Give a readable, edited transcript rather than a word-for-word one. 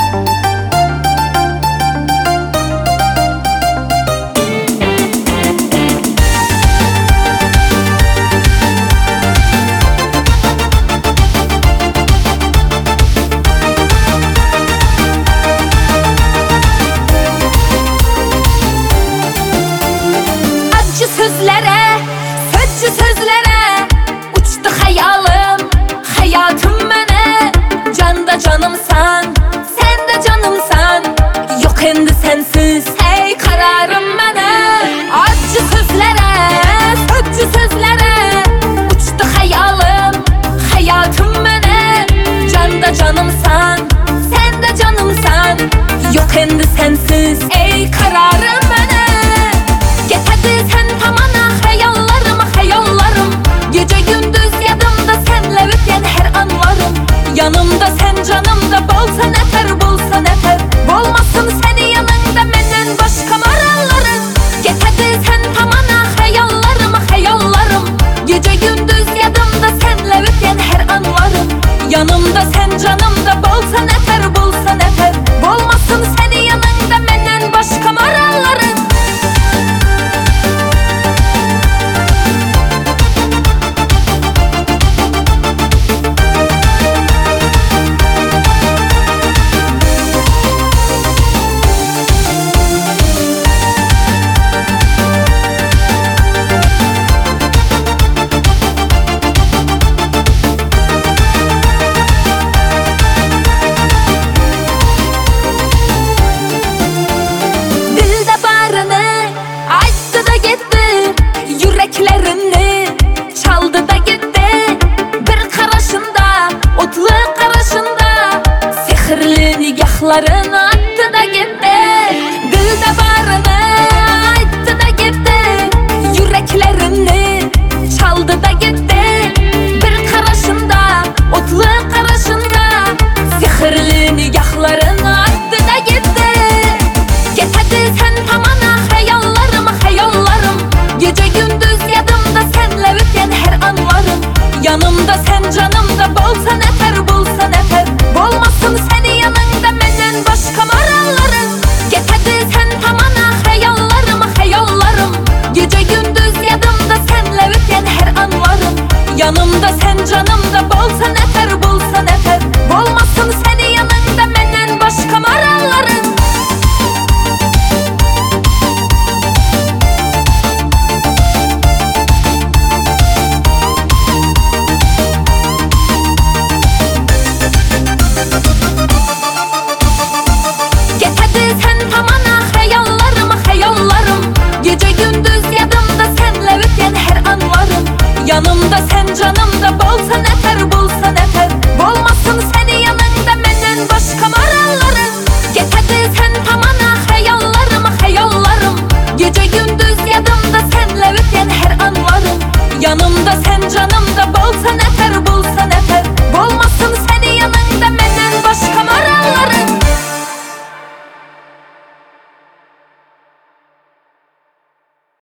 Sözlere uçtu hayalim, hayatım mene. Can da canımsan, sen de canımsan. Yok endi sensiz, hey kararım mene. Acı sözlere uçtu hayalim, hayatım mene. Can da canımsan, sen de canımsan. Yok endi sensiz, ey kararım mene. Getirdi sen tamana hayallarım. Gece gündüz yadımda senle ötken her anlarım. Yanımda sen canımda bolsan eter. Bolmasın seni yanında menden başka marallarım. Getirdi sen tamana hayallarım. Gece gündüz yadımda senle ötken her anlarım. Yanımda sen canımda bolsan eter. Bolmasın seni yanında menden başka marallarım. Yüreklerini çaldı da gitti. Bir karışında, otlu karışında. Sihirli nigahlarını attı da gitti. Dilde barını açtı da gitti. Yüreklerini çaldı da